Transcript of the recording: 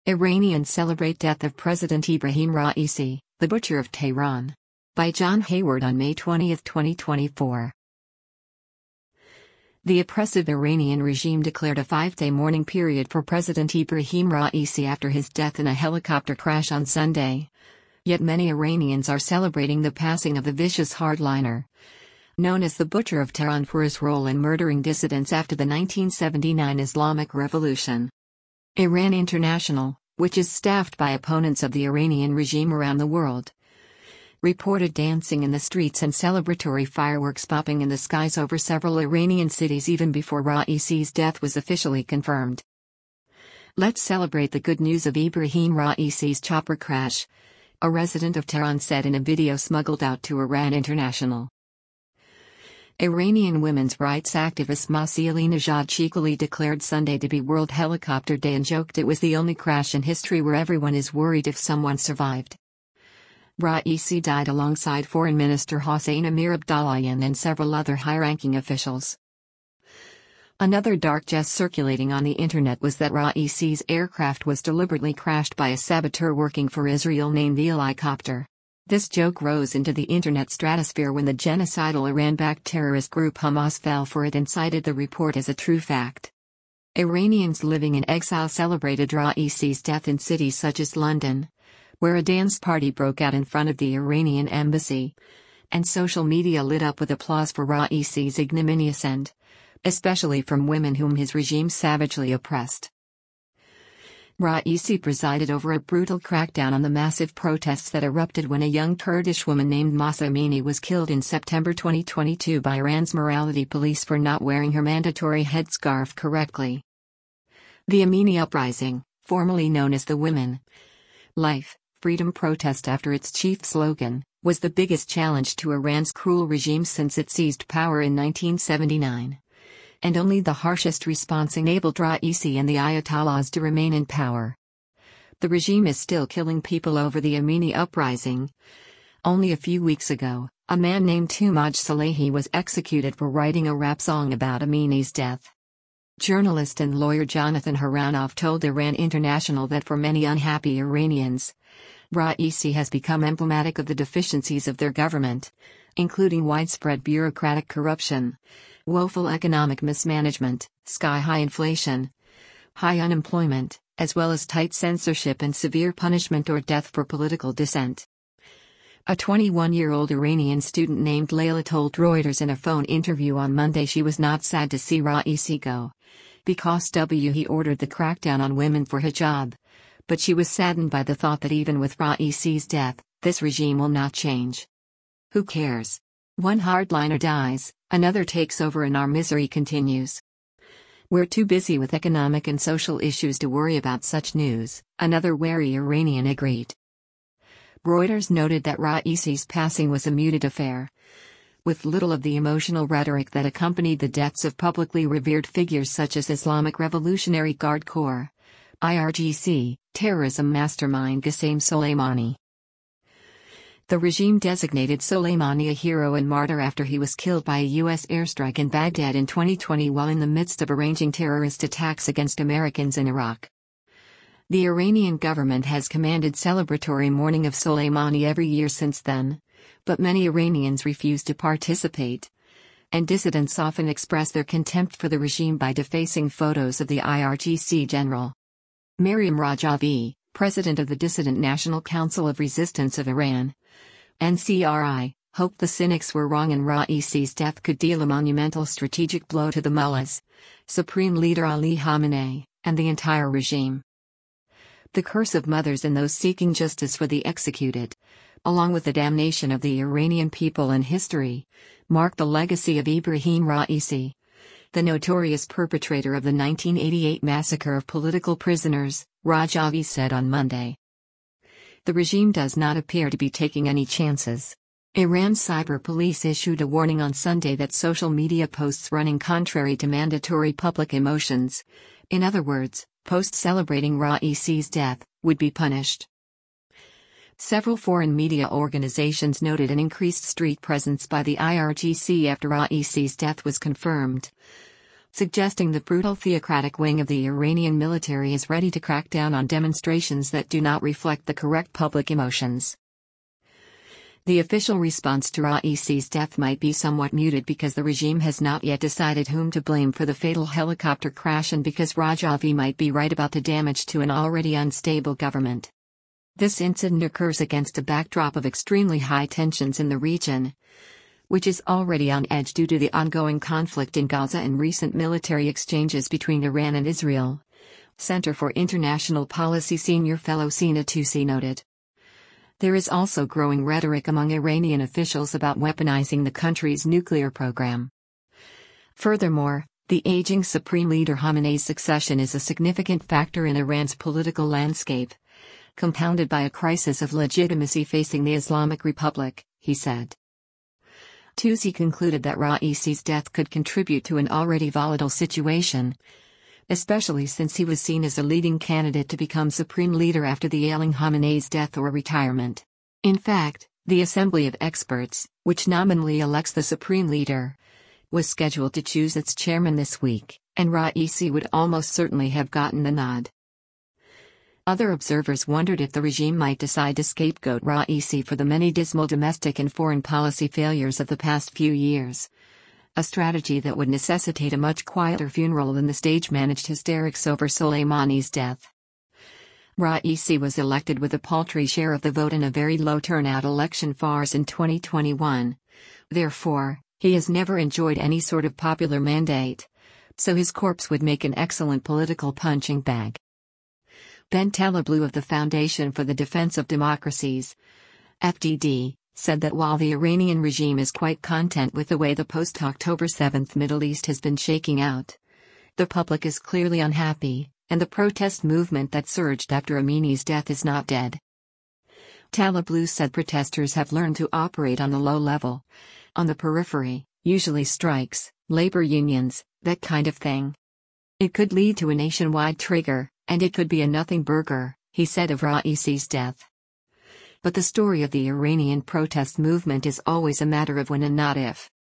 Iranians celebrate death of President Ebrahim Raisi, the Butcher of Tehran. By John Hayward on May 20, 2024. The oppressive Iranian regime declared a 5-day mourning period for President Ebrahim Raisi after his death in a helicopter crash on Sunday. Yet many Iranians are celebrating the passing of the vicious hardliner, known as the Butcher of Tehran, for his role in murdering dissidents after the 1979 Islamic Revolution. Iran International, which is staffed by opponents of the Iranian regime around the world, reported dancing in the streets and celebratory fireworks popping in the skies over several Iranian cities even before Raisi's death was officially confirmed. "Let's celebrate the good news of Ebrahim Raisi's chopper crash," a resident of Tehran said in a video smuggled out to Iran International. Iranian women's rights activist Masih Alinejad cheekily declared Sunday to be World Helicopter Day and joked it was the only crash in history where everyone is worried if someone survived. Raisi died alongside Foreign Minister Hossein Amir Abdollahian and several other high-ranking officials. Another dark jest circulating on the internet was that Raisi's aircraft was deliberately crashed by a saboteur working for Israel named the Helicopter. This joke rose into the internet stratosphere when the genocidal Iran-backed terrorist group Hamas fell for it and cited the report as a true fact. Iranians living in exile celebrated Raisi's death in cities such as London, where a dance party broke out in front of the Iranian embassy, and social media lit up with applause for Raisi's ignominious end, especially from women whom his regime savagely oppressed. Raisi presided over a brutal crackdown on the massive protests that erupted when a young Kurdish woman named Mahsa Amini was killed in September 2022 by Iran's morality police for not wearing her mandatory headscarf correctly. The Amini Uprising, formerly known as the Women, Life, Freedom protest after its chief slogan, was the biggest challenge to Iran's cruel regime since it seized power in 1979. And only the harshest response enabled Raisi and the Ayatollahs to remain in power. The regime is still killing people over the Amini uprising. Only a few weeks ago, a man named Toumaj Salehi was executed for writing a rap song about Amini's death. Journalist and lawyer Jonathan Haranov told Iran International that for many unhappy Iranians, Raisi has become emblematic of the deficiencies of their government, including widespread bureaucratic corruption, woeful economic mismanagement, sky-high inflation, high unemployment, as well as tight censorship and severe punishment or death for political dissent. A 21-year-old Iranian student named Layla told Reuters in a phone interview on Monday she was not sad to see Raisi go, because he ordered the crackdown on women for hijab, but she was saddened by the thought that even with Raisi's death, this regime will not change. Who cares? One hardliner dies, another takes over and our misery continues. We're too busy with economic and social issues to worry about such news, another wary Iranian agreed. Reuters noted that Raisi's passing was a muted affair, with little of the emotional rhetoric that accompanied the deaths of publicly revered figures such as Islamic Revolutionary Guard Corps, IRGC, terrorism mastermind Qasem Soleimani. The regime designated Soleimani a hero and martyr after he was killed by a U.S. airstrike in Baghdad in 2020 while in the midst of arranging terrorist attacks against Americans in Iraq. The Iranian government has commanded celebratory mourning of Soleimani every year since then, but many Iranians refuse to participate, and dissidents often express their contempt for the regime by defacing photos of the IRGC general. Maryam Rajavi, president of the Dissident National Council of Resistance of Iran, NCRI, hoped the cynics were wrong and Raisi's death could deal a monumental strategic blow to the mullahs, Supreme Leader Ali Khamenei, and the entire regime. The curse of mothers and those seeking justice for the executed, along with the damnation of the Iranian people and history, mark the legacy of Ebrahim Raisi, the notorious perpetrator of the 1988 massacre of political prisoners, Rajavi said on Monday. The regime does not appear to be taking any chances. Iran's cyber police issued a warning on Sunday that social media posts running contrary to mandatory public emotions, in other words, posts celebrating Raisi's death, would be punished. Several foreign media organizations noted an increased street presence by the IRGC after Raisi's death was confirmed, suggesting the brutal theocratic wing of the Iranian military is ready to crack down on demonstrations that do not reflect the correct public emotions. The official response to Raisi's death might be somewhat muted because the regime has not yet decided whom to blame for the fatal helicopter crash and because Rajavi might be right about the damage to an already unstable government. This incident occurs against a backdrop of extremely high tensions in the region, which is already on edge due to the ongoing conflict in Gaza and recent military exchanges between Iran and Israel. Center for International Policy senior fellow Sina Tusi noted. There is also growing rhetoric among Iranian officials about weaponizing the country's nuclear program. Furthermore, the aging Supreme Leader Khamenei's succession is a significant factor in Iran's political landscape, compounded by a crisis of legitimacy facing the Islamic Republic, he said. Tusi concluded that Raisi's death could contribute to an already volatile situation, especially since he was seen as a leading candidate to become supreme leader after the ailing Khamenei's death or retirement. In fact, the Assembly of Experts, which nominally elects the supreme leader, was scheduled to choose its chairman this week, and Raisi would almost certainly have gotten the nod. Other observers wondered if the regime might decide to scapegoat Raisi for the many dismal domestic and foreign policy failures of the past few years, a strategy that would necessitate a much quieter funeral than the stage-managed hysterics over Soleimani's death. Raisi was elected with a paltry share of the vote in a very low-turnout election farce in 2021. Therefore, he has never enjoyed any sort of popular mandate, so his corpse would make an excellent political punching bag. Ben Taleblu of the Foundation for the Defense of Democracies, FDD, said that while the Iranian regime is quite content with the way the post-October 7 Middle East has been shaking out, the public is clearly unhappy, and the protest movement that surged after Amini's death is not dead. Taleblu said protesters have learned to operate on the low level, on the periphery, usually strikes, labor unions, that kind of thing. It could lead to a nationwide trigger, and it could be a nothing burger, he said of Raisi's death. But the story of the Iranian protest movement is always a matter of when and not if.